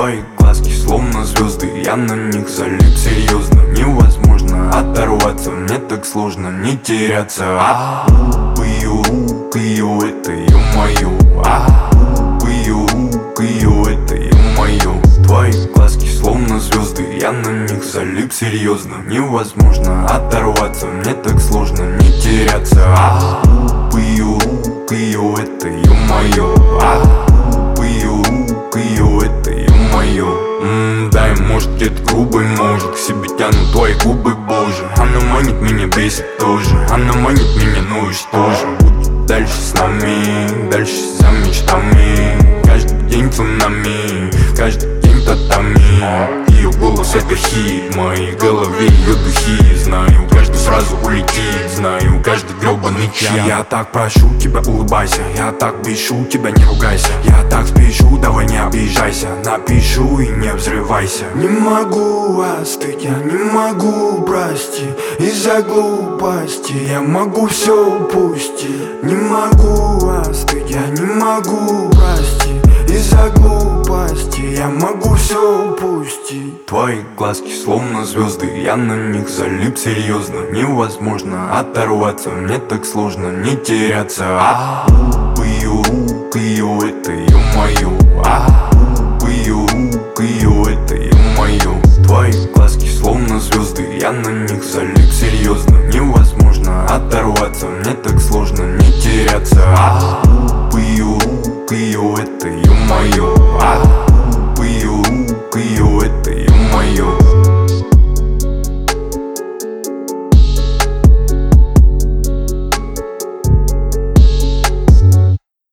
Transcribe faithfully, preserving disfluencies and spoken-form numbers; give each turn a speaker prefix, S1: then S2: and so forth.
S1: Твои глазки словно звезды, я на них залип серьезно. Невозможно оторваться, мне так сложно не теряться. А ее рук, ее это ё-моё. А ее рук, ее это ё-моё. Твои глазки словно звезды, я на них залип серьезно. Невозможно оторваться, мне так сложно не теряться. А ее рук, ее это ё-моё. А ее рук, ее это ё-моё. Ммм, дай, может, где-то грубый, может, к себе тянут твои губы, боже. Она манит меня, бесит тоже. Она манит меня, ну и что же? Будь дальше с нами, дальше за мечтами. Каждый день цунами, каждый день татами. Ее голос это хит, в моей голове ее духи. Знаю, каждый сразу улетит, знаю, каждый гребаный час. Я так прошу тебя, улыбайся, я так бешу тебя, не ругайся. Я так спешу, давай не обижайся, напишу и не взрывайся. Не могу остыть, я не могу простить из-за глупости. Я могу все упустить. Не могу остыть, я не могу простить из-за глупости. Я могу все упустить. Твои глазки словно звезды, я на них залип серьезно. Невозможно оторваться, мне так сложно не теряться. А ее рук, ее это ё-моё. А